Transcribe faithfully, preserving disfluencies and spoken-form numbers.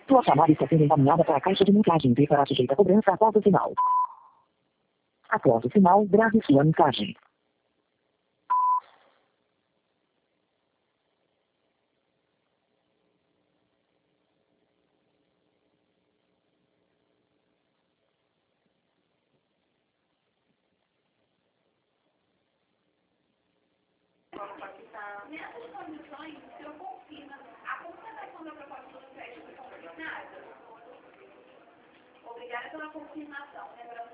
Tua chamada está sendo encaminhada para a caixa de mensagem e será sujeita a cobrança após o sinal. Após o sinal, grave sua mensagem. Nessas condições, o senhor confirma a constatação da proposta de empréstimo consignada? Obrigada pela confirmação.